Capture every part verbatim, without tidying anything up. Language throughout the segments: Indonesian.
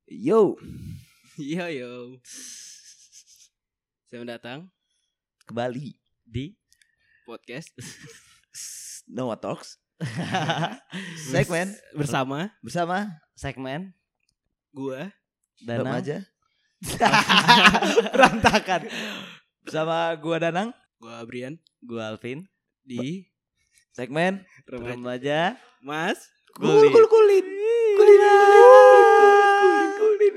Yo. Yo yo. Selamat datang Kembali di podcast Noah Talks. Segmen bersama bersama segmen gua Danang aja. berantakan. Bersama gua Danang, Gua Brian gua Alvin di segmen remaja remaja Mas Kul kul kulin. Kulina. Kulin.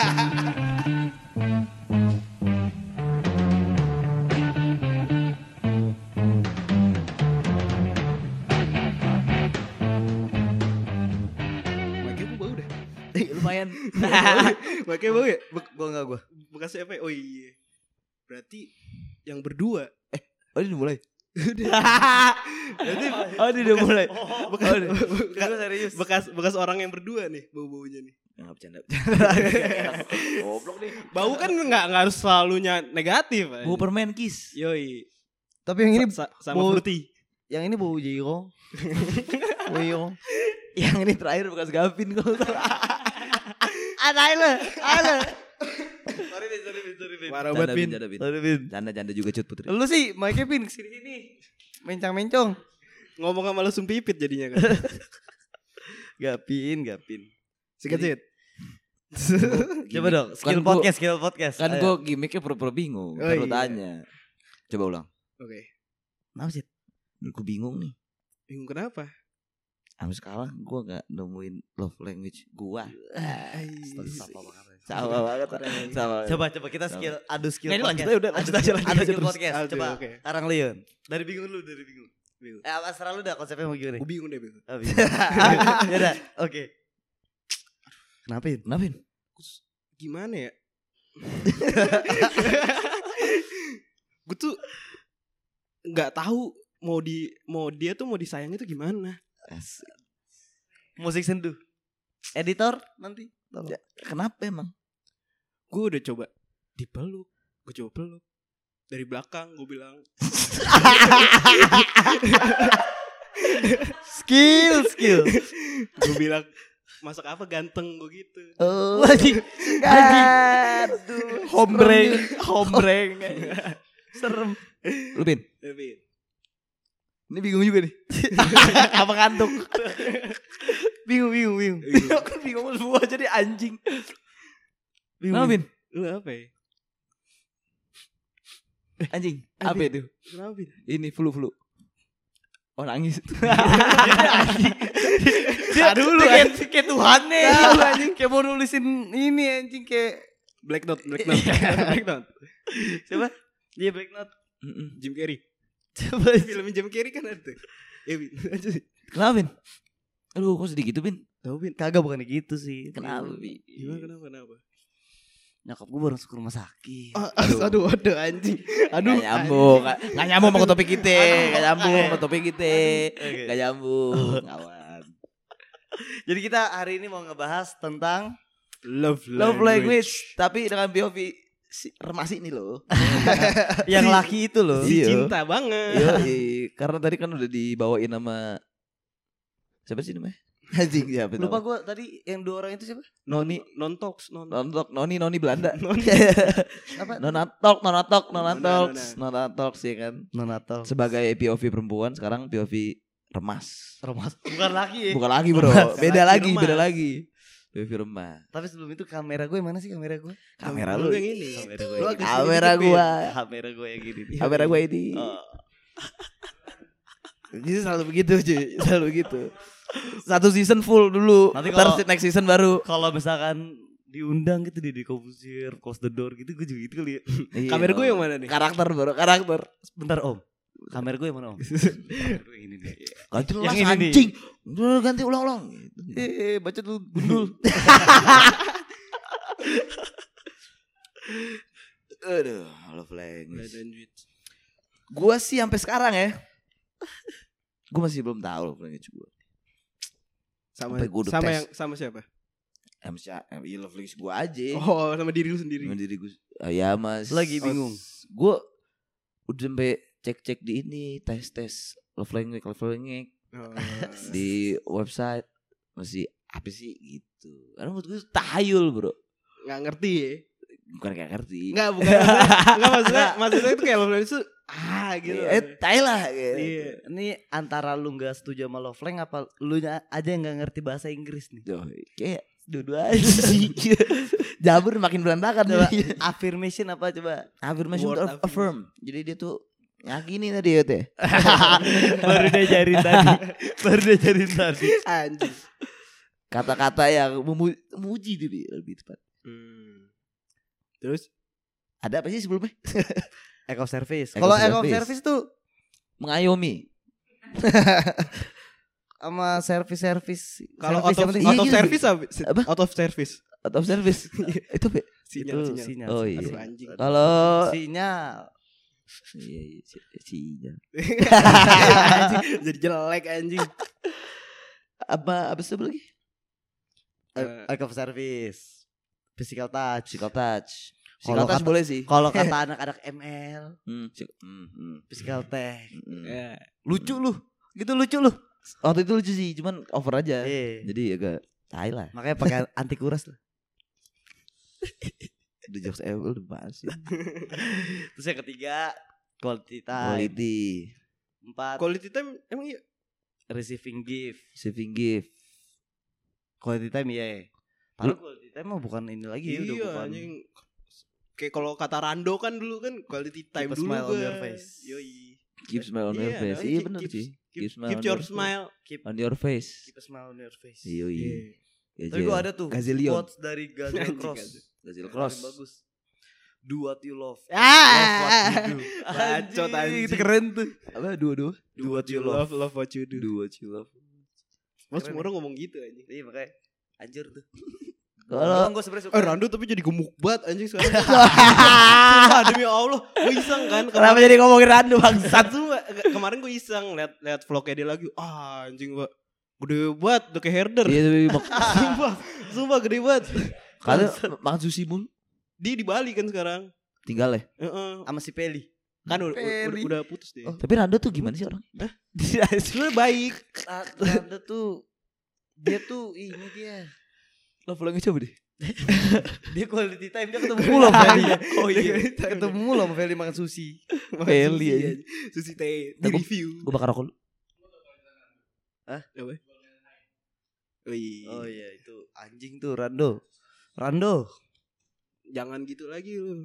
Makanya bau dah. Lumayan. Makanya bau ya? Be- gua enggak gua. Bekas apa? Oh iya. Berarti yang berdua. Oh, ini udah mulai. Berarti Oh, ini udah mulai. bekas, Oh, ini. bekas, Gua serius. bekas bekas orang yang berdua nih bau-baunya nih. Enggak bercanda. Goblok nih. Bau kan nggak nggak harus selalunya negatif. aja. Bau permen Kiss. Yoi. Tapi yang ini Sa- sa- sama bau- fruity. yang ini bau jiro. Bau jiro. Yang ini terakhir bekas Gavin kalau salah. Ada lo, ada. Sorry Bin, sorry Bin, sorry Bin. Parah banget, Bin. Canda Bin. Sorry Bin. Canda canda juga Cut Putri. Lu sih, Mike Bin kesini sini. Mencang-mencong. Ngomong sama lu sumpipit jadinya kan. Gapin, gapin. Sikat-sikat. Coba dong, skill Kan gua- podcast, skill podcast. Kan Ayo. gue gimmicknya pura-pura bingung. Oh, Baru iya. tanya. Coba ulang. Oke. Kenapa sih? Gue bingung nih. Bingung kenapa? Sampai sekarang gue gak nemuin love language gue. Sama banget. Sama banget. Sama. Coba coba kita skill adu skill Nah, ini podcast. lanjut aja udah, lanjut aja, lanjut Adu aja skill terus. podcast. Aduh, Coba. oke. Sekarang Leon. Dari bingung dulu, dari bingung. Bingung. Eh, apa serah lu dah konsepnya mau gimana? Gue bingung deh, bingung. Oh, bingung. Ya udah, oke. Kenapa Bin? Kenapa Bin? Gimana ya? Gue tuh nggak tahu mau di mau dia tuh mau disayang itu gimana. Asik. Musik sendu. Editor nanti. Tolong. Ya, kenapa emang? Gue udah coba dipeluk, gue coba peluk dari belakang, gue bilang Skill, skill. gue bilang masak apa ganteng gue gitu. Oh, Anjing. aduh, Hombreng. hombreng. Serem. Lu Bin? Tapi Ini bingung juga nih. Apa ngantuk? Bingung, bingung, bingung. Aku bingung semua jadi anjing. Bingung. Kenapa Bin? lu apa ya? Anjing. Anjing. Apa itu? Kenapa? Bin? Ini flu-flu. Oh nangis. Dia dulu kayak, kayak Tuhan nih. Tahu, anjing kayak mau nulisin ini anjing kayak Black Note, Black Note, Black Note. siapa? Dia Black Note. Mm-mm. Jim Carrey. Coba Film Jim Carrey kan ada tuh. Ya, Bin. Lanjut. Kenapa Bin? Aduh kok sedih gitu Bin? Tahu, Bin? kagak bukan gitu sih. Kenapa Tuh. Bin? Gimana kenapa kenapa? Nyokap gue baru masuk rumah sakit. Ah, aduh, aduh anjing. Aduh, Gak nyambung, gak, gak nyambung sama topik kita, gak nyambung Oke. sama topik kita, Oke. gak nyambung, kawan. Jadi kita hari ini mau ngebahas tentang Love Love language, tapi dengan P O V si remasi ini loh. yang laki itu loh. Si Iya. cinta banget. Iya, karena tadi kan udah dibawain sama siapa sih namanya? Anjing siapa? Lupa nama? gue tadi yang dua orang itu siapa? Noni, Non talks, non. Nontok, Noni, Noni Belanda. Noni. Apa? Nonatok, Nonatok, Nona, Nonatok, Nona. Nonatok sih kan. Nonatal. Sebagai P O V perempuan, sekarang P O V remas. Romas. Bukan laki. Bukan lagi bro, Remas. beda Laki lagi, remas. beda lagi. P O V remas. Tapi sebelum itu kamera gue mana sih kamera gue? Kamera Lu lu, yang ini. Kamera gue. Lu yang agak gini. kamera sedikit, Bin. gua, Kamera gue yang gini. nih. kamera gua ini. Oh. Jadi selalu begitu cuy, selalu begitu. Satu season full dulu, Nanti ntar kalau- next season baru. Kalau misalkan diundang gitu di di Corbusier, close the door gitu gue juga gitu kali ya. Iya, Kamera gue Om. yang mana nih? Karakter bro, karakter. Bentar Om. Kamera gue yang mana Om? Kamera gue yang ini nih. Gak jelas Yang ini nih. anjing. Udah ganti ulang-ulang. Gitu. Eh, baca tuh gundul. Aduh, love language. Lanjut. Gua sih sampai sekarang ya. Gua masih belum tahu love language gua. Sama Sampai gua udah sama tes. yang sama siapa? Em ya love language gua aja. Oh, sama diri lu sendiri. Sama diri gua. Ah, ya mas. Lagi bingung. Gua udah sampai cek-cek di ini, tes-tes love language, love language Oh. di website masih apa sih gitu. Karena menurut gue tahayul bro. Nggak ngerti ya. Bukan kayak ngerti. Nggak bukan maksudnya, nggak maksudnya maksudnya itu kayak love language tuh ah gitu. Eh tai lah gitu. Iya. Ini antara lu gak setuju sama love language apa lu nya- aja yang gak ngerti bahasa Inggris nih? Tuh, kayak dua-dua aja sih. Jabur makin berantakan Coba nih. affirmation apa coba? Affirmation Word to affirmation. affirm. Jadi dia tuh yakini tadi ya teh. Baru dia cari tadi. Baru dia cari tadi. Anjing. Kata-kata yang memu- memuji diri lebih tepat. Hmm. Terus Ada apa sih sebelumnya? Act of service. Act Kalau of act of service. service tuh Mengayomi. sama service-service. kalau Service out of, apa sih? out Iya, of iya. service apa? Apa? Out of service. Out of service. Itu Be. Sinyal, Itu sinyal. sinyal. Oh, sinyal. iya. Aduh, anjing. Kalau sinyal. iya iya si- sinyal. Anjing, jadi jelek anjing. Apa apa sih lagi? Eh, Act of service. Physical touch. Physical touch. Kalau Physical touch kata- boleh sih. Kalau kata anak-anak M L, Hmm, psik- hmm, hmm, physical tech. hmm. ya. Lucu lu. Gitu lucu lu. Waktu itu lucu sih, cuman over aja. Iya. Jadi agak tai lah. Makanya pakai anti kuras lah. Udah jokes M L udah bahas sih. Terus yang ketiga quality time. Quality, Empat Quality time emang iya. receiving gift. saving gift. Quality time iya. Padahal quality time mah bukan ini lagi udah Iya bukan. anjing. Kayak kalau kata Rando kan dulu kan quality time Keep a dulu smile on gua. your face. Yoi. Keep smile on your Iya, face. dong. Iya Keep- bener keep- sih. Keep, smile keep on your your smile. Keep on your face. keep a smile on your face. Iya iya. Iya. Tapi gua ada tuh Gazillion. quotes dari Gazel Anjing, Cross. Gazel. Gazelle Yang Cross. paling bagus. Do what you love. Ah. Love what you do. Bacot, anjing. Itu keren tuh. Apa dua-dua? Do what you love, love what you do. Do what you love. Mas Keren semua orang ngomong gitu anjing. Iya makanya anjir tuh. Kalau gue sebenernya suka. Eh Rando tapi jadi gemuk banget anjing sekarang. Sumpah demi Allah, gue iseng kan kenapa jadi ngomongin Randu bangsat? Satu kemarin gue iseng lihat lihat vlognya dia lagi. Ah anjing Pak. Gede banget udah kayak herder. Iya tapi mak- Sumpah, sumpah gede banget. karena makan sushi mulu. Dia di Bali kan sekarang. Tinggal ya. Heeh. Sama si Peli. Kan udah, udah, Peli. udah putus dia. Oh, tapi Rando tuh gimana sih orang? Sebenarnya baik. Randa tuh dia tuh ini dia. Lo pulang coba deh. Dia quality time dia ketemu mulu sama Feli. Oh iya. Ketemu mulu sama Feli makan sushi. Peli aja. Susi teh di Tapi- review. Gue bakar rokok lu. Apa? Oh iya. Oh iya itu anjing tuh Rando. Rando. Jangan gitu lagi lu.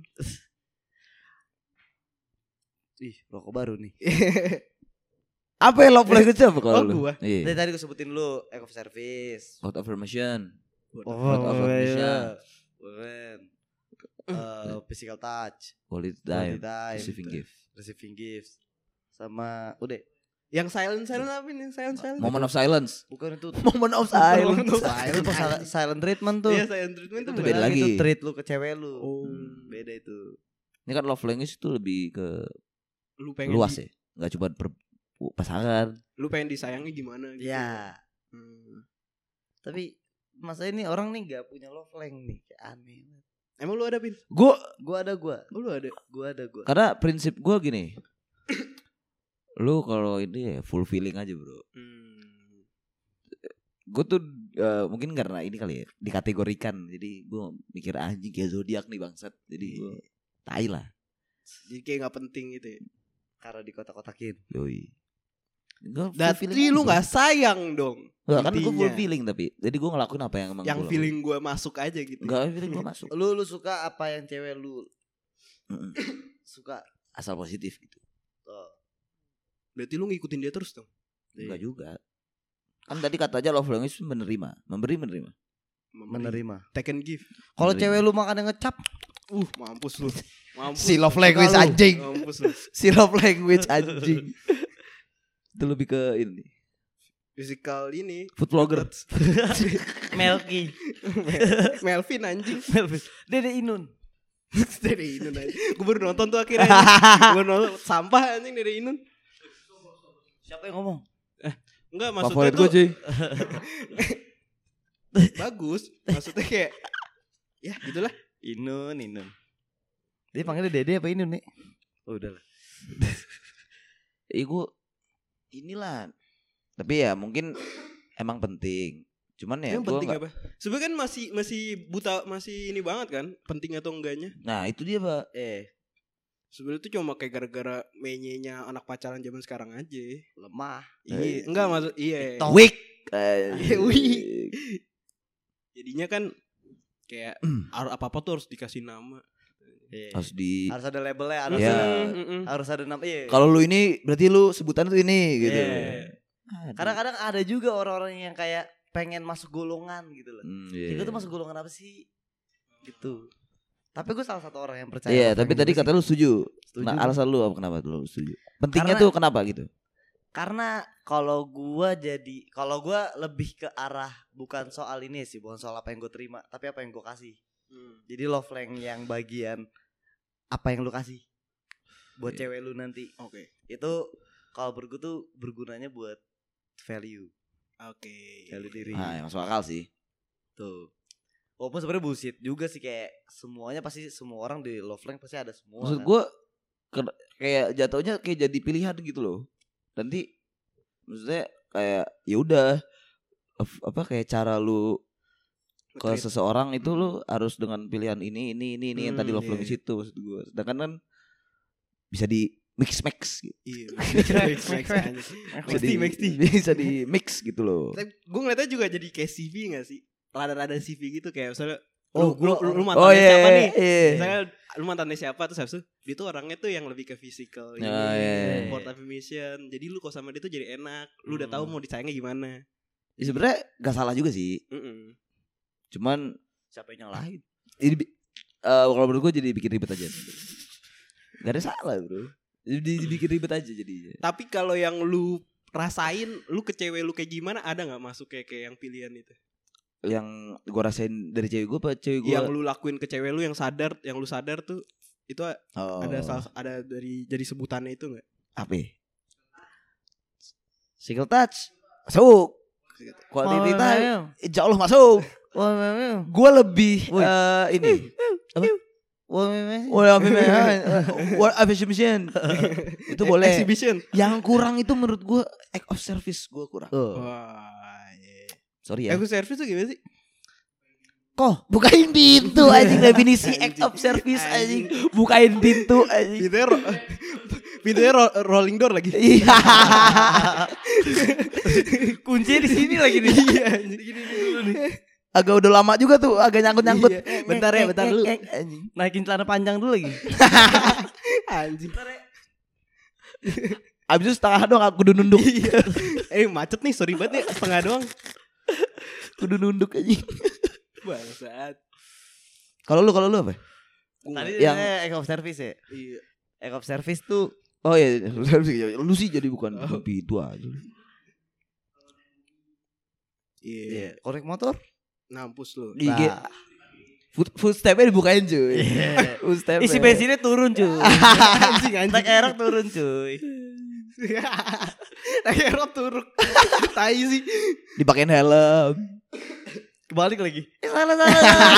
Ih, rokok baru nih. Apa yang lo pulang coba kalau Oh, lu? gua. Dari Iya. tadi gue sebutin lu act of service. Out affirmation. Oh, Word of affirmation. Keren. Uh, physical touch, Quality quality time. time, Receiving gift. receiving gifts, sama udah. Yang silent silent apa nih? Silent silent. Moment of silence. Bukan itu. Moment of Moment of Silent, itu silent, silent treatment tuh. Iya silent treatment Itu tuh beda beda lagi. lagi. Itu treat lu ke cewek lu. Oh. Hmm, beda itu. Ini kan love language itu lebih ke Lu pengen luas di- ya. Gak cuma per pasangan. Lu pengen disayangi gimana gitu. Ya, Hmm. tapi masa ini orang nih gak punya love language nih, kayak aneh. Emang lu ada Pin? Gue Gua ada gua, Oh, lu ada. gua ada gua. karena prinsip gue gini. Lu kalau ini ya full feeling aja bro. Hmm. Gue tuh eh, mungkin karena ini kali ya dikategorikan. Jadi gue mikir anjing kayak zodiak nih bangsat. Jadi gue tai lah. Jadi kayak gak penting gitu ya. Karena di kotak-kotakin. Yoi. Gua full Berarti feeling lu aja. gak sayang dong. Nggak, kan gue full intinya. feeling tapi. Jadi gue ngelakuin apa yang emang Yang gua feeling gue masuk aja gitu. lakuin. Enggak feeling gue masuk. Lu lu suka apa yang cewek lu Mm-mm. suka? Asal positif gitu. Tuh. Berarti lu ngikutin dia terus dong. Enggak juga. Kan tadi kata aja love language menerima, memberi menerima. Menerima. Take and give. Kalau Menerima. cewek lu makannya ngecap, Uh, mampus lu. Mampus. Si love language Suka lu. anjing. Mampus lu. Si love language anjing. Itu lebih ke ini. Physical ini. Food vlogger. Melky, Melvin anjing. Melvin, Dede Inun. Dari Inun aja. Gue baru nonton tuh akhirnya. Gue nonton sampah anjing dari Inun. Siapa yang ngomong? Enggak maksudnya Favorit tuh gue cuy. bagus. Maksudnya kayak ya gitulah. Inun, Inun. Dia panggilnya Dede apa Inun nih? Oh udahlah. Iya gue inilah. Tapi ya mungkin emang penting. Cuman ya Yang gua penting nggak- apa? Sebenarnya kan masih masih buta, masih ini banget kan, penting atau enggaknya. Nah itu dia Pak. Eh, Sebenarnya itu cuma kayak gara-gara menyenya anak pacaran zaman sekarang aja. lemah. Iya, enggak maksud iya. TikTok. Weak. Iya, weak. Jadinya kan kayak Hmm. apa-apa tuh harus dikasih nama. Iya. Harus di. Harus ada labelnya, harus Ya. ada, Mm-mm. harus ada nama. Iya. Kalau lu ini berarti lu sebutan tuh ini gitu. Iya. Aduh. Kadang-kadang ada juga orang-orang yang kayak pengen masuk golongan gitu loh. Hmm, Ya, iya. gue tuh masuk golongan apa sih? Gitu. Tapi gue salah satu orang yang percaya. Iya, sama tapi feng tadi shui kata lu setuju. Setuju. Nah, alasan lu apa kenapa lu setuju? Pentingnya Karena- tuh kenapa gitu? Karena kalau gue jadi, kalau gue lebih ke arah bukan soal ini sih, bukan soal apa yang gue terima, tapi apa yang gue kasih. Hmm. Jadi love language yang bagian apa yang lu kasih buat Iya. cewek lu nanti. Oke. Itu kalau menurut gue tuh bergunanya buat value, Oke. value diri. Ah, masuk akal sih. Tuh. Walaupun sebenarnya bullshit juga sih, kayak semuanya pasti, semua orang di love language pasti ada semua. Maksud kan. gue kayak jatuhnya kayak jadi pilihan gitu loh. Nanti maksudnya kayak ya udah ap- apa kayak cara lu ke Nge-treat. seseorang itu lu harus dengan pilihan ini ini ini ini yang tadi Hmm, love iya. language itu maksud gue. Sedangkan kan bisa di mix mix gitu. Iya. Max, max, aja. Bisa Maxti, di, maxti. bisa di mix gitu loh. Tapi gue ngeliatnya juga jadi kayak C V gak sih? Rada-rada C V gitu kayak misalnya Oh, lu, lu, gua- lu, lu Oh mantannya iya, siapa nih? iya. Misalnya lu mantannya siapa terus habis itu dia tuh orangnya tuh yang lebih ke physical ini, Oh, iya. support affirmation. Jadi lu kalau sama dia tuh jadi enak. Lu udah tahu Hmm. mau disayangnya gimana. Ya, sebenarnya gak salah juga sih. Mm-mm. Cuman Siapa yang nyalahin? ini bi- eh, kalau menurut gue jadi bikin ribet aja. Gak ada salah bro. Jadi dibikin ribet aja jadinya. Tapi kalau yang lu rasain, lu ke cewek lu kayak gimana, ada nggak masuk kayak kayak yang pilihan itu? Yang gue rasain dari cewek gue apa cewek gue? Yang lu lakuin ke cewek lu yang sadar, yang lu sadar tuh itu a- Oh. ada salah, ada dari jadi sebutannya itu nggak? apa? ya? Single touch masuk. Quality Mau, time mau. insya Allah masuk. Wah, memang. Gue lebih Woi. eh, ini. Apa? Wah, memang. Wah, what affirmation itu boleh. Exhibition. Yang kurang itu menurut gue act of service gue kurang. Oh. Wah, iya. Sorry ya. Aku service tuh gimana sih? Kok bukain pintu anjing definisi act Anjing. of service anjing. Anjing. Bukain pintu anjing. Pintunya ro- pintunya ro- rolling door lagi. Iya. Kuncinya di sini lagi nih. Iya, anjing. Agak udah lama juga tuh, agak nyangkut-nyangkut. Iya. Bentar ya, bentar dulu. Anjing. Naikin celana panjang dulu lagi. Anjing. Abis itu setengah doang aku kudu nunduk. Iya. Eh macet nih, sorry banget nih, setengah doang. Kudu nunduk anjing. Bangsat. Kalau lu kalau lu apa? Tadi Yang- yang act of service ya. Iya. Act of service tuh Oh iya, lu sih jadi bukan Oh. pintu aja. Iya. korek motor. Nampus lu. I G. Foot, footstepnya dibukain cuy. Footstep. Isi bensinnya turun cuy. Anjing anjing. Tak erok turun cuy. Naik erot turuk. Tai sih. Dipakein helm. Kebalik lagi. Eh, salah salah. salah.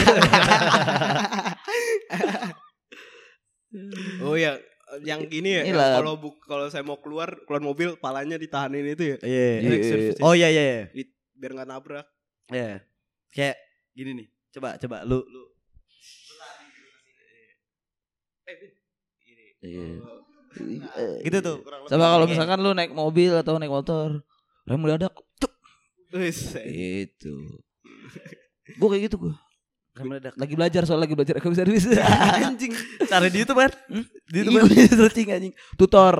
Oh ya, yang gini ya. Inilah. Kalau bu- kalau saya mau keluar, keluar mobil, palanya ditahanin itu ya. Iya. Iya. Service ya. Oh iya iya iya. Di- biar nggak nabrak. Iya. Kayak gini nih. Coba coba lu lu. Iya. Gitu tuh. kurang lebih. Sama kalau Kayak- misalkan lu naik mobil atau naik motor, rem mendadak, cuk, Wis. gitu. Gue kayak gitu gue. Rem mendadak. Lagi belajar soal lagi belajar aku servis. Anjing. Cari di YouTube kan? Di Itu YouTube. gue searching anjing, tutor.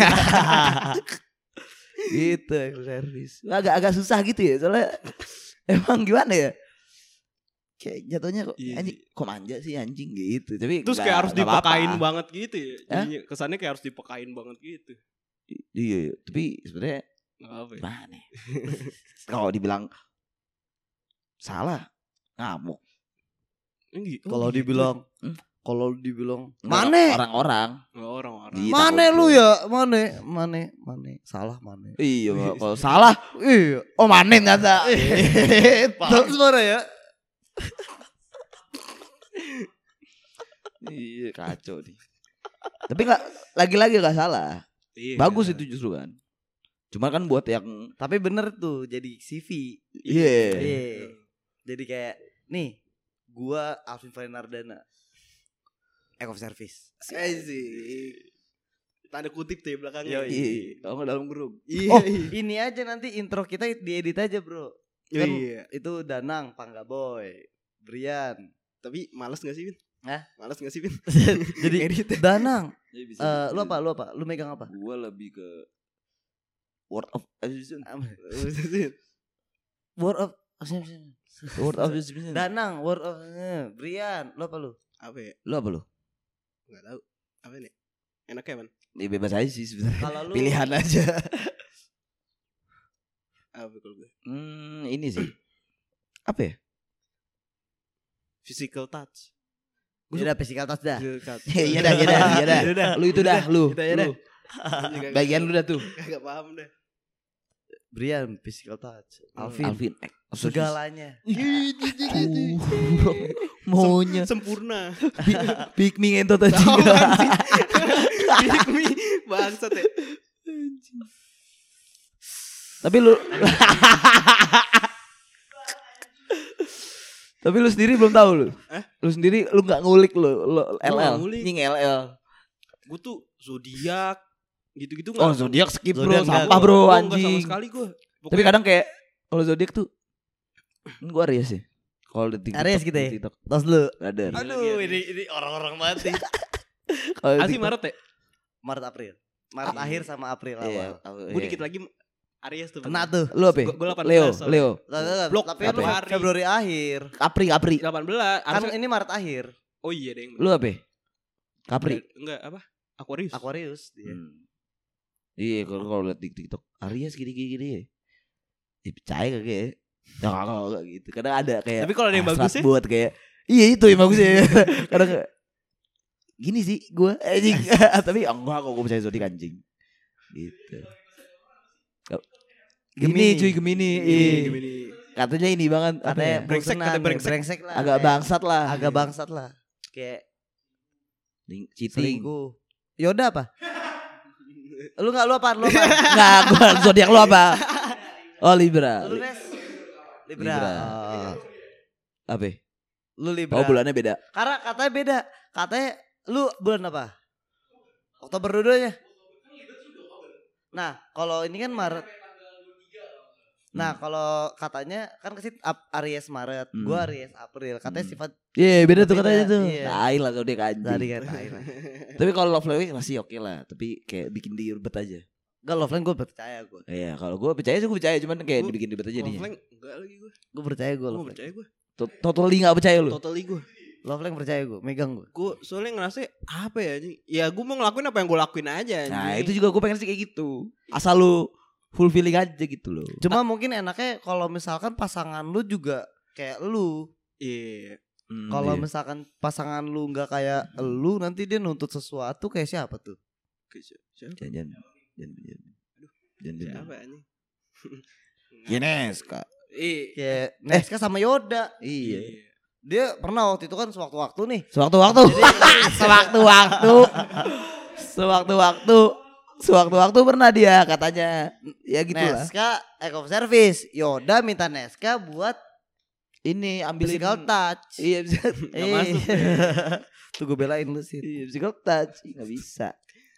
Gitu aku servis. Agak agak susah gitu ya soalnya emang gimana ya? Kayak jatuhnya kok Iya anjing kok manja sih anjing gitu. Tapi Terus nggak- kayak harus nggak apa-apa. dipekain banget gitu ya. Hah? Jadinya kesannya kayak harus dipekain banget gitu. Iya, iya. Tapi sebenarnya Nggak apa ya. mana? Kalau dibilang salah ngamuk. Ini- oh Kalau gitu. dibilang Hmm? kalau dibilang Mana? Mane? Orang-orang. Oh, orang-orang. Iya. Mane takut lu tuh. ya? Mane? Mane? Mane? Salah Mane. Iya, kalau salah, Iya. oh manen kata. Terus mana ya? Iya, kacau nih. Tapi nggak lagi-lagi nggak salah. Iya. Bagus itu justru kan. Cuma kan buat yang Tapi bener tuh jadi C V Iya. Iya. Jadi kayak nih, gua Alvin Fernardana. Act of service. Asik. Tanda kutip tuh ya belakangnya. Iya. Kalau nggak dalam kurung. Iya. Oh, ini aja nanti intro kita diedit aja, Bro. Kan Iya. itu Danang, Pangga Boy, Brian. Tapi males gak sih, Vin? Hah? Males gak sih, Vin? Jadi Edit. Danang. Jadi bisa- Eh, lu bisa- apa? Lu apa? Lu megang apa? Gua lebih ke word of affirmation. Word of Word of affirmation. Danang, word of eh, Brian. Lu apa lu? Apa ya? Lu apa lu? Gak tahu. Apa nih? Enaknya man? Ya bebas aja sih sebenarnya. Kalau lu Pilihan aja. Apa kalau gue? Hmm, ini sih. Apa ya? Physical touch. udah physical touch dah. Physical touch. Iya dah, iya dah, iya dah. Iya dah. Lu itu dah, lu. Udah, ya dah. Lu. Bagian lu dah tuh. Gak paham dah. Brian physical touch. Alvin, Alvin. segalanya. Maunya Sempurna. Big Me ngentot aja. Big me. Bangsat ya. Tapi lu Tapi lu sendiri belum tahu lu. Eh? Lu sendiri lu enggak ngulik lu, lu L L. nggak ngulik. Nying L L. Gue tuh zodiak gitu-gitu Oh, nggak. zodiak skip bro, Zodiak enggak, sampah Gua- bro gua nggak sama anjing. sekali gue. Tapi kadang kayak kalau zodiak tuh gua Aries sih. Kalau di TikTok. Aries gitu ya? di TikTok Tos lu. ada. Aduh, ini ini orang-orang mati. Kalau di Asli TikTok- Maret ya? Maret April. Maret Ah, akhir sama April Iya, awal. Gue iya. dikit lagi Aries tuh. Kena tuh. Lu apa? Gua- gua delapan Leo, belas soalnya. Leo. Blok Tapi apa lu ya? Februari. Februari akhir. Capri, Capri. delapan belas. Kan Harusnya- ini Maret akhir. Oh iya deh. Lu apa? Capri. Enggak apa? Aquarius. Aquarius dia. Hmm. Iya, kalau kalau lihat di TikTok Aries gini-gini gini. Ya percaya kagak ya? Ya kagak kagak gitu. Kadang ada kayak Tapi kalau ada yang hasrat bagus ya? buat kayak iya itu yang bagus ya. Kadang kayak, gini sih gue anjing. Tapi enggak kok gue percaya zodiak anjing. Gitu. Gemini cuy Gemini. Ih. Gemini. Katanya ini banget Katanya katanya brengsek, bosenan, katanya brengsek. brengsek lah. agak Kayak bangsat lah. Agak bangsat lah. Kayak Ling- cheating. selingkuh. Yoda apa? Lu enggak lu apa? Lu apa? Enggak, gue zodiak lu apa? Oh Libra. Lu Nes? Libra. Libra. Oh. Apa? Lu Libra. Oh bulannya beda. Karena katanya beda. Katanya lu bulan apa? Oktober dua-duanya. Nah, kalau ini kan Maret. Nah, kalau katanya kan ke situ Ap- Aries Maret, Hmm. gua Aries April. Katanya Hmm. sifat Iya beda tuh Beda, katanya tuh. iya. Tai lah zodiak tadi anjing. kan. tai lah. Tapi kalau love language masih oke lah. Tapi kayak bikin di ribet aja. Enggak love line gua percaya gua. Iya, kalau gue percaya sih gue percaya, cuman kayak Gua- dibikin ribet aja Love nih. Lang enggak lagi gue. Gua percaya gua Gue love line. percaya gue. Totally nggak percaya lu. Totally gue. Love line percaya gua, megang gua. Gue soalnya ngerasa apa ya anjing? Ya gue mau ngelakuin apa yang gue lakuin aja anjing. Nah itu juga gue pengen sih kayak gitu. Asal lu fulfilling aja gitu loh. Cuma mungkin enaknya kalau misalkan pasangan lu juga kayak lu. Iya. Hmm, Kalau iya. misalkan pasangan lu nggak kayak lu, nanti dia nuntut sesuatu kayak siapa tuh? Oke, si- Siapa? jangan jangan jangan jangan jangan. Siapa anjing? Genes kak. Iya. Kayak Neska sama Yoda. Iya. Dia pernah waktu itu kan sewaktu-waktu nih. Sewaktu-waktu. Sewaktu-waktu. Sewaktu-waktu. Sewaktu-waktu pernah dia katanya. Ya gitu lah. Neska Eco Service. Yoda minta Neska buat Ini ambilin physical touch. Iya bisa. Nggak masuk. Tuh gue belain lu sih. Iya physical touch. Nggak bisa.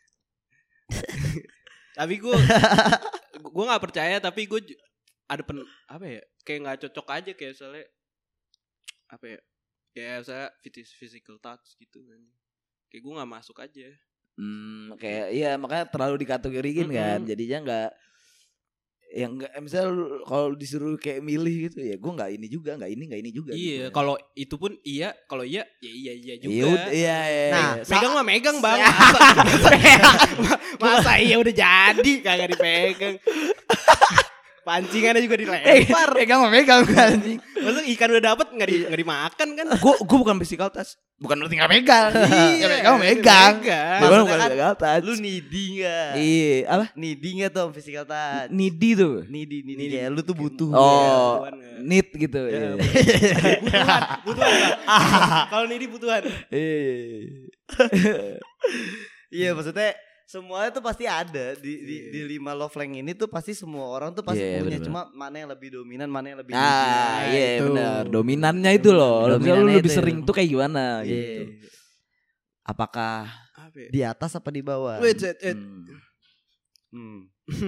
Tapi gue gue nggak percaya, tapi gue ju- ada pen apa ya? Kayak nggak cocok aja kayak soalnya apa ya? Kayak saya physical touch gitu kan. Kayak gue nggak masuk aja. Hmm, kayak iya makanya terlalu dikategorikan kan. Mm-mm. Jadinya nggak yang enggak misalnya lu- kalau disuruh kayak milih gitu ya gue nggak ini juga nggak ini nggak ini juga Iya, gitu. kalau itu pun iya, kalau iya ya iya iya juga. Iya udah, iya iya Nah, iya. Megang mah megang bang. Masa, masa iya udah jadi kagak dipegang. Pancingannya juga dilempar. megang mah megang kan anjing. Masa ikan udah dapet nggak di nggak dimakan kan? Gue gue bukan physical touch, bukan berarti nggak megang. Iya, Ya megang megang. megang. Bukan Maksudnya bukan kan physical touch. Lu needy gak? Iya apa? Needy gak tuh physical touch? Needy tuh. Needy, needy, Needy. kayak lu tuh butuh. Oh, butuhan nggak? need gitu. Ya, Iya. butuhan, butuhan. Bang. Kalau ini butuhan. Iya. Iya maksudnya semuanya tuh pasti ada di di, Iya. di lima love language ini tuh pasti semua orang tuh pasti Iya, punya, bener-bener. cuma mana yang lebih dominan, mana yang lebih Ah, dominan. iya itu. benar. Dominannya itu loh. Misalnya lu Dominannya lebih itu. sering tuh kayak gimana Iya. gitu. Apakah Apa ya? Di atas apa di bawah? Wait, wait, wait. Hmm.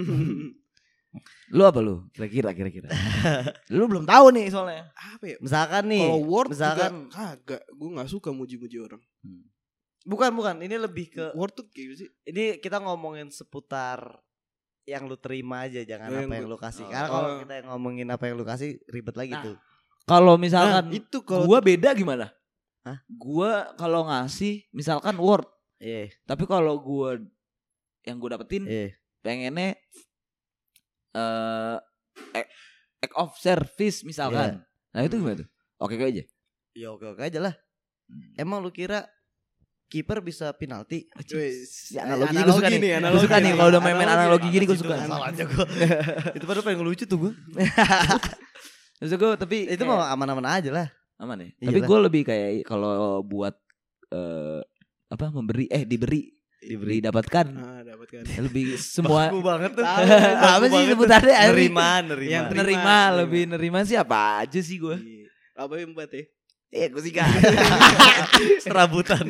Lu apa lu? Kira-kira kira-kira. Lu belum tahu nih soalnya. Apa ya? Misalkan nih, Kalau word misalkan juga kagak, gue nggak suka muji-muji orang. bukan bukan, ini lebih ke Word tuh kayak gitu sih. ini kita ngomongin seputar yang lu terima aja, jangan Oh, yang apa yang gua- lu kasih. Oh. Karena kalau Oh. kita yang ngomongin apa yang lu kasih ribet lagi Nah, tuh. Kalau Nah, misalkan itu kalau gua beda gimana? Hah? Gua kalau ngasih misalkan word, Iya, tapi kalau gua yang gua dapetin iya. pengennya eh act, act of service misalkan. Nah, itu gimana tuh? Oke oke aja. Ya oke oke aja lah. Emang lu kira kiper bisa penalti? Wes, Ya, analogi, analogi gua suka nih. nih, Gua analogi suka nih nih. kalau udah main-main analogi gini gua Itu suka. salah aja gua. Itu padahal pengen lucu tuh gua. Terus gua tapi Itu kayak- mah aman-aman aja lah. aman ya. Iyalah. Tapi gue lebih kayak kalau buat eh apa memberi eh diberi diberi dapatkan Ah, dapat kan. lebih semua Baku banget tuh. Tahu, apa sih sebutannya anjing? Nerima, nerima. Yang Penerima Nerima, lebih nerima sih apa aja sih gue. Iya. Apa yang buat ya? Eh gue sih gak. Serabutan.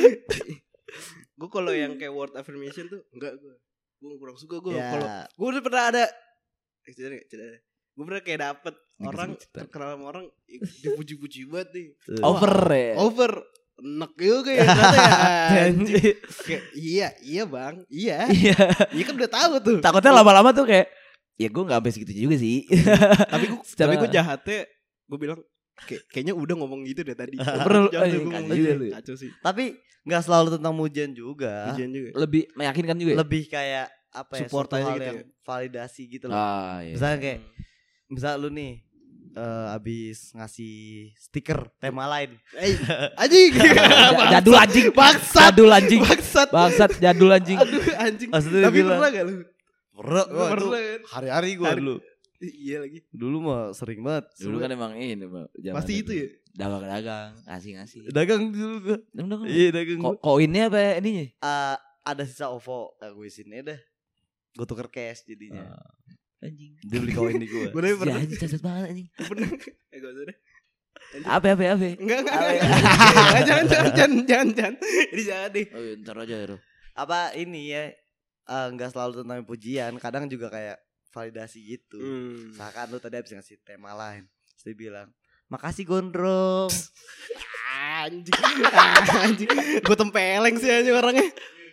Gue kalau yang kayak word affirmation tuh enggak gue. Gue kurang suka gue. Ya. Kalau gue udah pernah ada eh, cerita nggak? Cerita. Gue pernah kayak dapet Nggak orang cerita. terkenal sama orang ih, dipuji-puji banget nih. Over ya. Over enak juga ya ternyata ya. Anjing. Kayak iya, iya bang, iya. Iya. Iya kan udah tahu tuh. Takutnya lama-lama tuh kayak ya gue gak sampai segitu juga sih. tapi gue Secara- tapi gue jahatnya gue bilang kayak kayaknya udah ngomong gitu deh tadi. Perlu- Jangan eh, tuh gua kacau ngomong juga gitu. lu ya. Kacau sih. Tapi nggak selalu tentang mujian juga. Ujian juga. Lebih meyakinkan juga ya. Lebih kayak apa ya? Support suatu aja hal gitu yang ya. validasi gitu loh. Ah iya. Misalnya kayak misal lu nih eh abis ngasih stiker tema lain. Eh, anjing. Ja- jadul anjing. Bangsat. Jadul anjing. Bangsat. Bangsat jadul anjing. Aduh anjing. Maksudnya dia Tapi bilang, pernah gak lu? Pernah, Gua wah, itu pernah kan. hari-hari gua Hari- dulu. Iya lagi. Dulu mah sering banget. Dulu kan emang ini Bang, zaman Pasti itu dulu. ya. Dagang-dagang, ngasih-ngasih. Dagang dulu gua. Dagang-dagang. Iya dagang. Ko- gua. koinnya apa ininya? Eh, ada sisa OVO, nah, gue sini dah. Gue tuker cash jadinya. Anjing. Dia beli koin di gue. Gue tapi Ya pernah. anjing cacat banget anjing. Pernah. Eh gak usah deh. Apa apa apa? Enggak enggak Apa? enggak. Jangan jangan jangan jangan jangan jangan. Ini jangan deh. Oh, iya, ntar aja ya. Apa ini ya? eh, Nggak selalu tentang pujian, kadang juga kayak validasi gitu. Hmm. Misalkan lu tadi habis ngasih tema lain, terus dia bilang, makasih gondrong. Anjing. Anjing. Gue tempeleng sih anjing orangnya.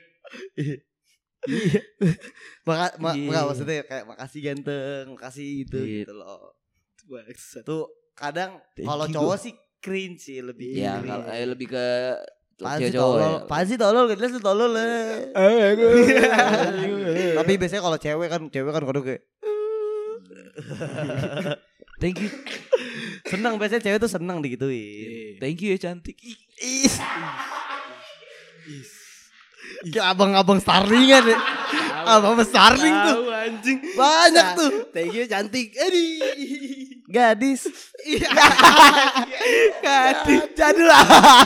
Iya. Maka, ma- Iya. enggak, maksudnya kayak makasih ganteng, makasih gitu Iya. gitu loh. Bangsat. Tuh kadang Thank kalau you, cowok gua. sih cringe sih lebih. Ya cringe. kalau eh, lebih ke Apaan sih cowok tolol? ya. Apaan sih tolol? Gak jelas lu tolol lah. Tapi biasanya kalau cewek kan, cewek kan kadang kayak Thank you. senang, biasanya cewek tuh senang digituin. Thank you ya cantik. Ih, Is. Kayak abang-abang starlingan ya. Abang starling tuh. Tahu anjing. Banyak tuh. Thank you cantik. Aduh. Gadis. Gadis. Jadul lah.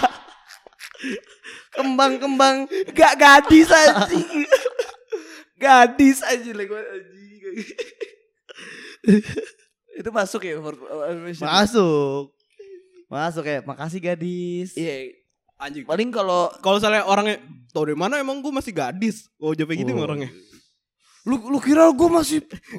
Kembang-kembang. Gak gadis anjing. Gadis anjing lagi anjing. Itu masuk ya for- affirmation? Masuk. Masuk kayak makasih gadis. Iya. Anjing. Paling kalau Kalau misalnya orangnya tau dari mana emang gue masih gadis. Oh jawab gitu Oh. orangnya. Lu lu kira gue masih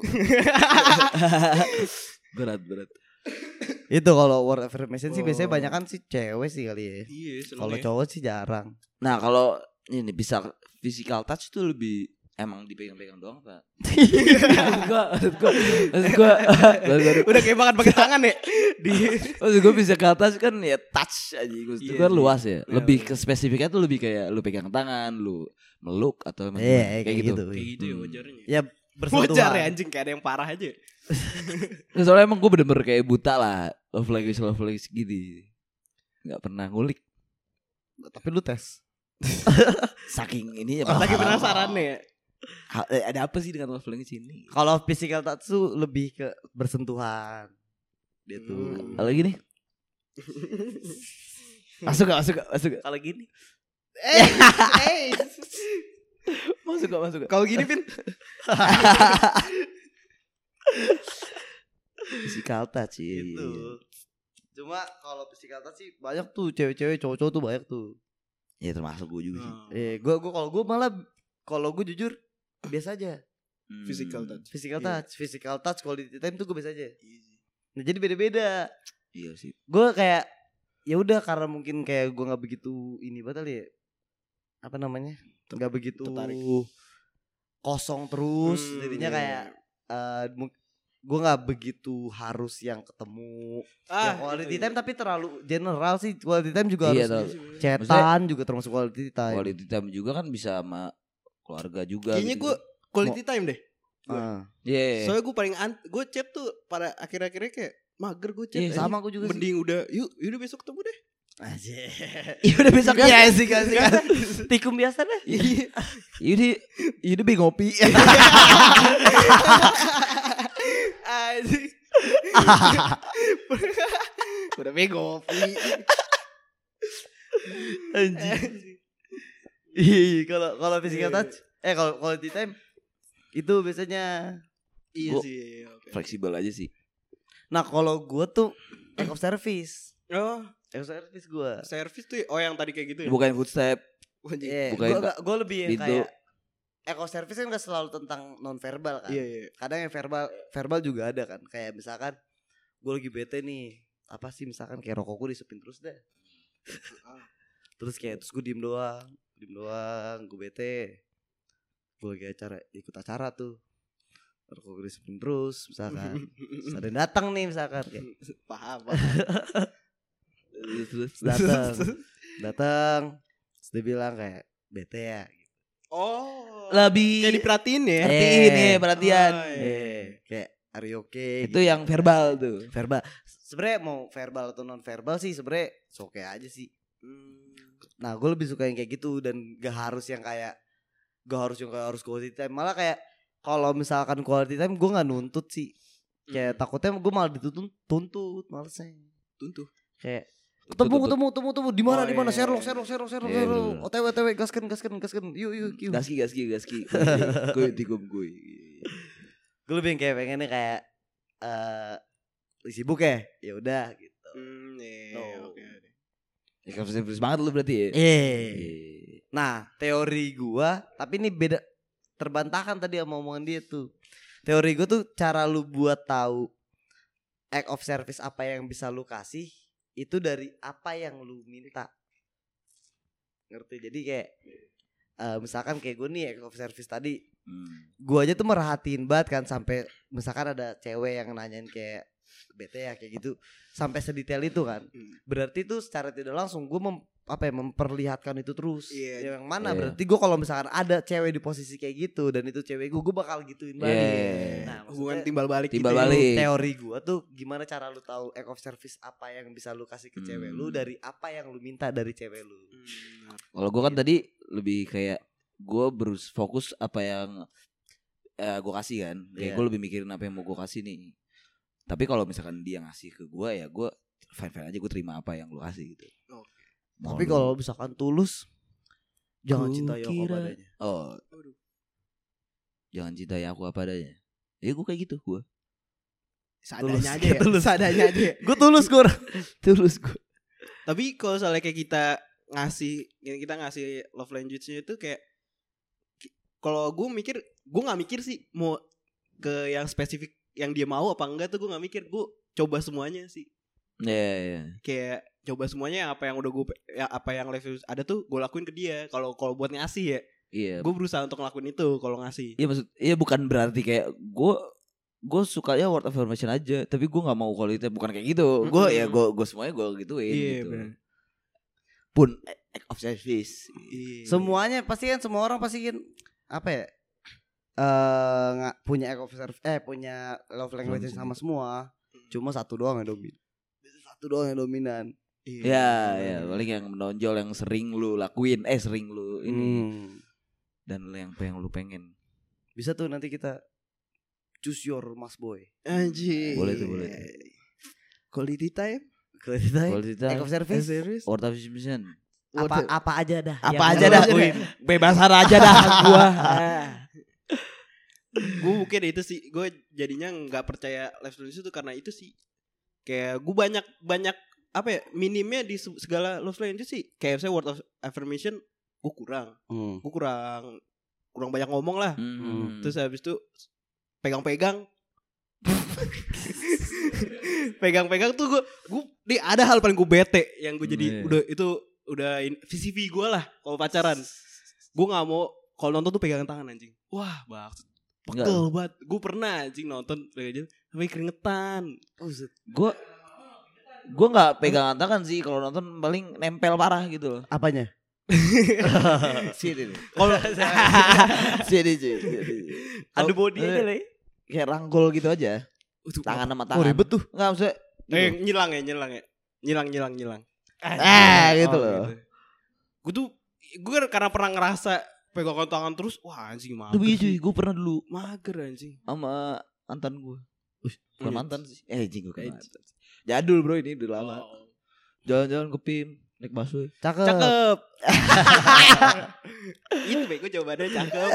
berat berat. itu kalau word affirmation sih Oh. biasanya banyak kan sih cewek sih kali ya. Iya Kalau cowok sih jarang. Nah kalau ini bisa physical touch itu lebih emang dipegang-pegang doang pak. maksud gua, maksud gua, maksud gua, baru-baru. Udah kayak makan pakai tangan ya. Di Maksud gua physical touch kan ya touch aja. Maksud Iya gua sih. luas ya. Iya, Lebih iya. ke spesifiknya tuh lebih kayak lu pegang tangan, lu meluk atau emang Iya, gimana? kayak gitu. kayak gitu ya Hmm. wajarnya. Ya bersentuhan. Wajar ya anjing kayak ada yang parah aja. Nah, soalnya emang gue bener-bener kayak buta lah. Love language, love language gitu. Gak pernah ngulik. Tapi lu tes. Saking ini ya. Pas lagi penasaran nih. Ha- eh, ada apa sih dengan love language ini? Kalau physical touch tuh lebih ke bersentuhan. Dia tuh. Hmm. Kalau gini? Masuk gak? Masuk gak? Masuk gak? Kalau gini. Eh, eh. Masuk gak masuk gak? Kalau gini Pin. Physical touch iya. Gitu. Cuma kalau physical touch sih banyak tuh cewek-cewek, cowok-cowok tuh banyak tuh. Ya termasuk gue juga sih. Oh. Eh, gua gua kalau gua malah kalau gua jujur biasa aja. Hmm. Physical touch. Physical Iya. touch, physical touch, quality time tuh gue biasa aja. Nah, jadi beda-beda. Iya sih. Gue kayak ya udah karena mungkin kayak gue nggak begitu ini batal ya. Apa namanya? Nggak begitu Tertarik. kosong terus. Hmm, Jadinya iya. kayak eh gue nggak begitu harus yang ketemu. Ah, ya, quality itu, time tapi terlalu general sih. Quality time juga Iya, harus tau. chatan juga termasuk quality time. Quality time juga kan bisa sama keluarga juga. Kayaknya gitu. gue quality time deh. Ah. Iya. Soalnya gue paling gue chat tuh pada akhir-akhirnya kayak mager gue chat. Iya, anjing. sama gue juga sih. Mending udah yuk, yaudah besok ketemu deh. Aja. Iya udah besok ya. Ya sih kan sih kan. Tikum biasa deh. Iya. Yaudah, yaudah be ngopi. Anjing. Udah bego. Anjing. Iya, kalau kalau physical Iya. touch, eh kalau quality time itu biasanya. Iya Gua- sih. Oke. Fleksibel aja sih. Nah kalau gue tuh act of service, Oh, act of service gue. service tuh oh yang tadi kayak gitu ya. Bukan footstep. Anjing. Iya, bukain gue gue lebih yang pintu. kayak act of service kan gak selalu tentang non verbal kan. Iya, iya. Kadang yang verbal verbal juga ada kan. Kayak misalkan gue lagi bete nih, apa sih misalkan kayak rokok gue disepin terus deh. Terus kayak terus gue diem doang, diem doang, gue bete. Gue lagi acara ikut acara tuh. Rokok gue disepin terus misalkan. Terus ada yang datang nih misalkan kayak Paham, paham. Terus terus. datang, datang. Terus dia bilang kayak bete ya. Oh. Lebih Kayak diperhatiin ya. ngertiin Eh. ya perhatian. Oh, iya. Eh, kayak are you okay? Itu yang verbal tuh. verbal. Sebenarnya mau verbal atau non verbal sih sebenarnya oke aja sih. Hmm. Nah, gue lebih suka yang kayak gitu dan gak harus yang kayak gak harus yang kayak harus quality time. Malah kayak kalau misalkan quality time gue nggak nuntut sih. Kayak takutnya gue malah dituntut tuntut malesnya. Tuntuh. Kayak Itu ketemu tuh- ketemu ketemu ketemu di mana Oh, di mana iya. Sherlock Sherlock Sherlock Sherlock Iya, Sherlock bener. otw otw gaskan gaskan gaskan yuk yuk yuk. Gaski gaski gaski. Gue tikum gue. Gue lebih yang kayak pengennya kayak eh sibuk ya ya udah gitu. Hmm, iya, Tuh. oke. oke. Ya service banget lu berarti ya. Eh. Iya. Nah, teori gua, tapi ini beda terbantahkan tadi sama omongan dia tuh. Teori gua tuh cara lu buat tahu act of service apa yang bisa lu kasih itu dari apa yang lu minta. Ngerti? Jadi kayak eh, misalkan kayak gue nih act of service tadi, Hmm. gua aja tuh merhatiin banget kan sampai misalkan ada cewek yang nanyain kayak bete ya kayak gitu sampai sedetail itu kan. Hmm. Berarti tuh secara tidak langsung gue mem, apa ya memperlihatkan itu terus. Iya. Yang mana Iya. berarti gue kalau misalkan ada cewek di posisi kayak gitu dan itu cewek gue, gue bakal gituin balik. Iya. Nah, Hubungan maksudnya timbal balik Timbal gitu ya. balik. teori gue tuh gimana cara lu tahu act of service apa yang bisa lu kasih ke cewek Hmm. lu dari apa yang lu minta dari cewek lu. Hmm, Kalau gue kan tadi lebih kayak gue berus fokus apa yang eh, gue kasih kan. Kayak Iya. gue lebih mikirin apa yang mau gue kasih nih. Tapi kalau misalkan dia ngasih ke gue ya gue fine fine aja gue terima apa yang lu kasih gitu. Oke. Mau Tapi lu- kalau misalkan tulus jangan Ku cintai aku kira- padanya. oh Aduh. jangan cintai aku apa adanya. Ya gue kayak gitu gue. Seadanya aja ya. Tulus. Seadanya aja ya. Gue tulus gue. Terus gue. Tapi kalau soalnya kayak kita ngasih kita ngasih love language-nya itu kayak ki- kalau gue mikir gue nggak mikir sih mau ke yang spesifik yang dia mau apa enggak tuh gue nggak mikir, gue coba semuanya sih. Iya iya. Kayak coba semuanya apa yang udah gue ya apa yang level ada tuh gue lakuin ke dia. Kalau kalau buat ngasih ya Iya. gue berusaha untuk ngelakuin itu kalau ngasih. Iya maksud iya bukan berarti kayak gue gue sukanya word of affirmation aja tapi gue nggak mau quality bukan kayak gitu. Gue Mm-mm. ya gue gue semuanya gue gituin Iya, gitu. bener. Pun act of service. Iya. Semuanya pasti kan semua orang pasti kan apa ya? Eh nggak punya act of service eh punya love language yang sama semua. Cuma satu doang yang dominan. Satu doang yang dominan. Ya ya paling yang menonjol yang sering lu lakuin eh sering lu ini Hmm. dan lu yang yang lu pengen. Bisa tuh nanti kita choose your mas boy. Anjing. Boleh tuh, boleh tuh. Quality time. Quality time. Quality Act time. of service. Serius? Word of affirmation. Apa apa aja dah. Apa yang aja lu dah. lakuin. Bebasan aja dah gua. Gue mungkin itu sih, gue jadinya nggak percaya live solution itu karena itu sih. Kayak gue banyak banyak apa ya, minimnya di se- segala love language sih. Kayak saya word of affirmation gue kurang, Hmm. gue kurang kurang banyak ngomong lah. Hmm. Terus habis itu pegang-pegang, pegang-pegang tuh gue gue nih ada hal paling gue bete yang gue jadi Yeah. udah itu udah in, V C V gue lah kalau pacaran. Gue nggak mau kalau nonton tuh pegangan tangan anjing. Wah banget. Enggak. Pegel banget. Gue pernah anjing nonton aja sampai keringetan. Gue gue nggak pegangan tangan sih kalau nonton, paling nempel parah gitu loh. Apanya? Sini nih. Kalau Sini cuy. ada body aja lah. Kayak rangkul gitu aja. Tangan sama tangan. Oh ribet tuh. Enggak maksudnya. Eh nyilang ya, nyilang ya. Nyilang nyilang nyilang. Ah gitu loh. Gue tuh gue karena pernah ngerasa pegangan tangan terus, wah anjing mager. Tuh iya cuy, sih. gue pernah dulu Mager anjing. sama mantan gue. Bukan Iya. mantan sih. Eh jing gue Eh, mantan. Jadul bro, ini udah lama. Oh. Jalan-jalan ke P I M, naik busway. Cakep. Cakep. Itu bego jawabannya cakep.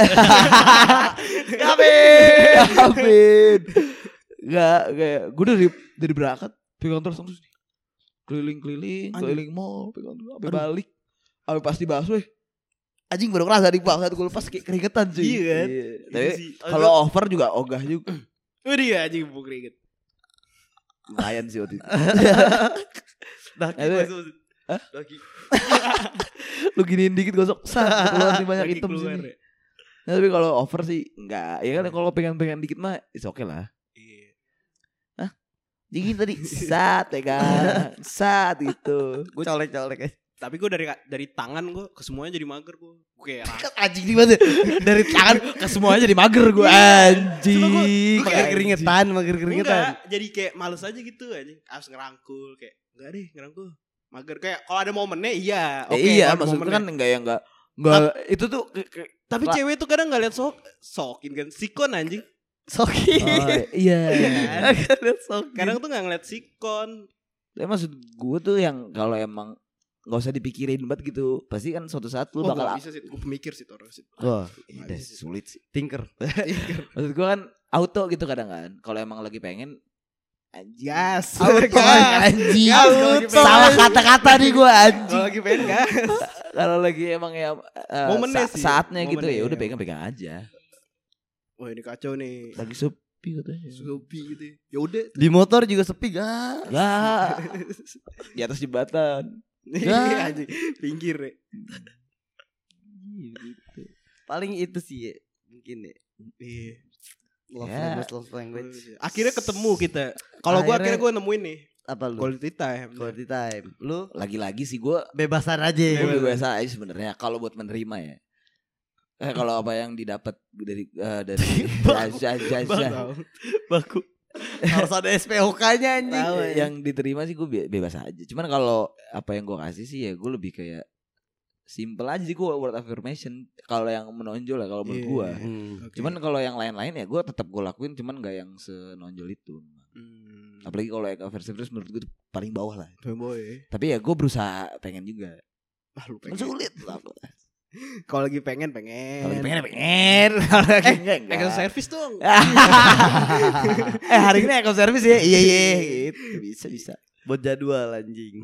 Gavin, Gavin. Gak kayak gue dari dari berangkat pegang terus terus nih. Keliling-keliling, Anjing. keliling mall, pegang terus sampai balik. Sampai pas di busway. Anjing baru ngerasa di bawah gue lepas kayak keringetan cuy. Iya kan? Tapi Itu sih. kalau over juga ogah juga. Udah ya anjing buk keringet. Lumayan sih waktu itu. Daki Itu- masuk. Hah? Daki. Lu giniin dikit gosok, sat, keluar nih banyak Lagi hitam keluar sini. ya. Nah, tapi kalau over sih enggak. Ya kan kalau pegang-pegang dikit mah is oke lah. Iya. Dingin tadi sat pegang, sat gitu. Gue colek-colek aja. Tapi gue dari dari tangan gue ke semuanya jadi mager gue. Gue kayak rasa. Anjing di mana? Dari tangan ke semuanya jadi mager gue. Anjing. Mager Anjing. keringetan, mager keringetan. Enggak, jadi kayak males aja gitu anjing. Harus ngerangkul kayak enggak deh ngerangkul. Mager kayak kalau ada momennya iya. Eh, Oke, iya, kalau ada maksudnya momennya. kan enggak yang enggak enggak itu tuh ke- ke- Tapi Lah. cewek tuh kadang enggak lihat sok sokin kan. Sikon anjing. Soki. Oh, iya. Soki. Kadang tuh enggak ngeliat sikon. Tapi maksud gue tuh yang kalau emang nggak usah dipikirin banget gitu, pasti kan suatu saat lu Oh, bakal gak bisa sih. Gue pemikir sih Toro sih. Wah, udah sulit sih. tinker. Maksud gue kan auto gitu kadang kan. Kalau emang lagi pengen anjing. Gas. Auto Gas. anjing. Gas, kalau lagi pengen. Salah kata-kata nih gue anjing. Kalau lagi pengen gas. Kalau lagi emang ya uh, Momennya sa- sih. saatnya gitu Momennya, ya udah iya. pegang-pegang aja. Wah ini kacau nih. Lagi sepi katanya. Sopi gitu. Ya udah. Di motor juga sepi gas. Enggak. Di atas jembatan. Iya anjing. Pinggir ya. Gitu. Paling itu sih ya. Mungkin ya. Iya. Love Ya. language, love language. Akhirnya ketemu kita. Kalau gue Akhirnya- akhirnya gue nemuin nih Apa lu? quality time. Quality time. Lu Lagi-lagi sih gue bebasan aja. gue biasa aja sebenarnya kalau buat menerima ya. Eh kalau apa yang didapat dari uh, dari Jaja Jaja Baku. Harus ada S P O K-nya anjing. Tahu, ya. yang diterima sih gue be- bebas aja. Cuman kalau apa yang gue kasih sih ya gue lebih kayak simple aja sih, gue word affirmation kalau yang menonjol lah kalau menurut Iya. gue. Hmm. Oke. Cuman kalau yang lain-lain ya gue tetap gue lakuin, cuman gak yang senonjol itu. Hmm. Apalagi kalau yang affirmation menurut gue tuh paling bawah lah. Fanboy. Tapi ya gue berusaha pengen juga. Ah lu Kan pengen. sulit lah. Kalau lagi pengen pengen. Kalau pengen pengen. Kalau lagi enggak enggak. Extra service dong. eh hari ini eco service ya. Iya iya gitu. Bisa bisa. Buat jadwal anjing.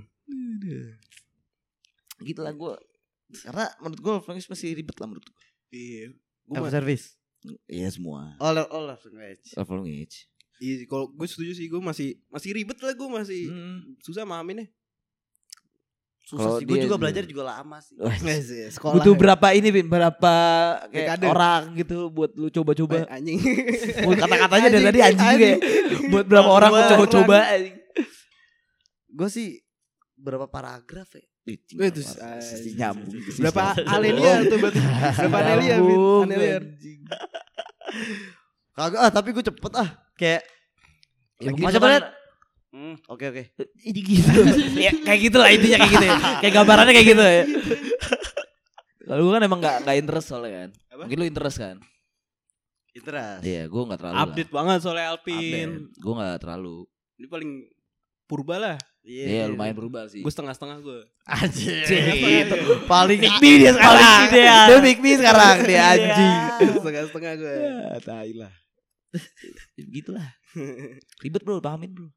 Gitu lah gue. Karena menurut gue love language masih ribet lah menurut gue. Iya. Gue Apa mah- service? Iya semua. Oh, lo- oh love language. Love language. Iya sih, kalau gue setuju sih, gue masih masih ribet lah, gue masih Hmm. susah mahaminnya. Susah Kalau sih. Gue dia juga juga- belajar juga lama sih. Wah, Sekolah. butuh berapa ini Bin? Berapa kayak Dekade. orang gitu buat lu coba-coba. Anjing. Buat kata-katanya dari tadi anjing juga ya. Buat berapa Berapa orang lu orang. coba-coba anjing. Gue sih berapa paragraf ya? Ih, Wih, terus, nyambung. anjing. Nyambung. Berapa Anelia tuh berarti? Berapa Anelia, Bin? Nyambung, Anelia. anjing. Kagak ah, tapi gue cepet ah. Kayak Ya, Lagi macam misalkan- mana? Hmm, oke oke. Ini gitu. Ya, kayak gitu lah intinya kayak gitu ya. Kayak gambarannya kayak gitu ya. Kalau gue kan emang gak, gak interest soalnya kan. Apa? Mungkin lu interest kan. Interest. Iya gue gak terlalu Update banget soalnya lah. Alpin. Gue gak terlalu. Ini paling purba lah. Iya lumayan berubah sih. Gue setengah-setengah gue. Anjing. Itu Paling Big B dia sekarang. Paling ideal. Dia Big B sekarang dia anjing. Setengah-setengah gue. Ya, tai lah. Begitulah. Ribet bro, pahamin bro.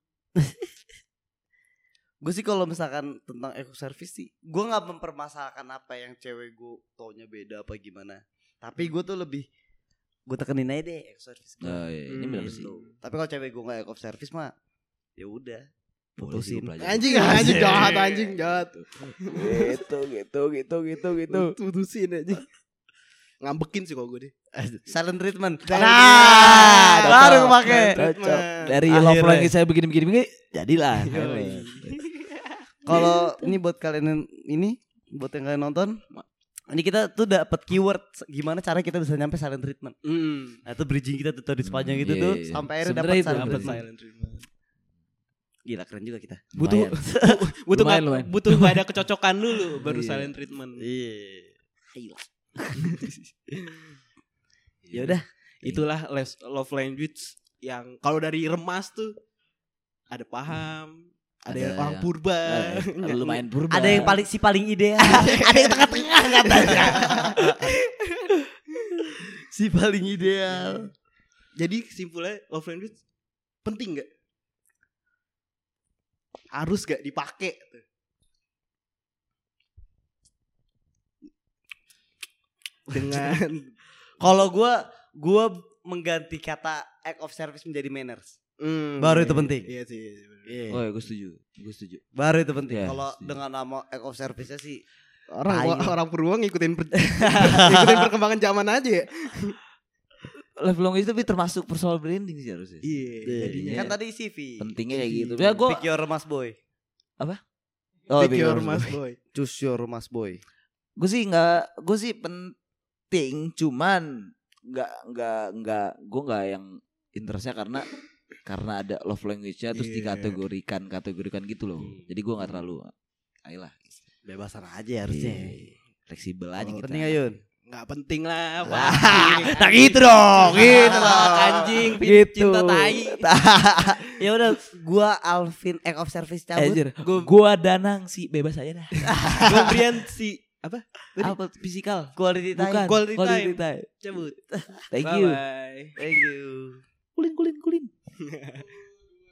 gue sih kalau misalkan tentang eco service sih, gue nggak mempermasalahkan apa yang cewek gue taunya beda apa gimana. Tapi gue tuh lebih gue tekenin aja deh eco service gue. Oh, iya, ini Hmm, benar Gitu. sih. Tapi kalau cewek gue nggak eco service mah, ya udah putusin. Anjing, anjing jahat, anjing jahat. Gitu, gitu, gitu, gitu, gitu. Putusin anjing. Ngambekin sih kalau gue deh. Silent treatment. Nah, Nah, cocok. baru kepake. Cocok. Dari Akhirnya. love language saya begini-begini jadilah. Yoi. Kalau ini buat kalian yang ini, buat yang kalian nonton, ini kita tuh dapat keyword gimana cara kita bisa nyampe silent treatment. Mm. Nah, itu bridging kita tuh tadi sepanjang itu Iya, tuh iya. sampai akhirnya Sebenarnya dapat itu silent Dapat treatment. silent treatment. Gila keren juga kita. Butuh Lumayan. butuh Lumayan, nggak- lumayan. butuh nggak ada kecocokan dulu baru Iya. silent treatment. Iya. Ya udah, itulah les- love language yang kalau dari remas tuh ada paham, ada, Ada yang orang yang- purba, Eh, lumayan purba. Ada yang paling si paling ideal. Ada yang tengah-tengah katanya. Si paling ideal. Jadi simpulnya love language penting nggak? Harus gak dipakai? Dengan Kalau gue gue mengganti kata act of service menjadi manners. Hmm, Baru itu iya, penting. Iya sih. Iya. Oh ya gue setuju. Gue setuju. Baru itu penting. Iya, Kalau setuju. dengan nama act of service-nya sih Orang Tai. orang Purwo ngikutin per- ngikutin perkembangan zaman aja ya. Love language itu tapi termasuk personal branding sih harusnya. Iya. Jadinya kan tadi C V. pentingnya kayak gitu. Ya gue Pick your mas boy. oh, Pick your bingung. mas boy. Choose your mas boy. Gue sih nggak, gue sih penting, cuman nggak nggak nggak gue nggak yang interestnya karena karena ada love language-nya terus Iya. dikategorikan kategorikan gitu loh. Jadi gue nggak terlalu, ayolah Bebasan aja harusnya. Iya. fleksibel aja Oh, kita. penting Ayun. Nggak penting lah. Wah, Wah, nah gitu dong, gitu Ah, dong. anjing, Gitu. cinta tai. Ya udah, gua Alvin act of service cabut. Anjir, Gue gua Danang sih bebas aja dah. gue Brian si apa? Tadi? Apa fisikal? Quality time. Bukan, Quality quality time. time. Cabut. Thank you. Bye bye. Thank you. Kulin kulin kulin.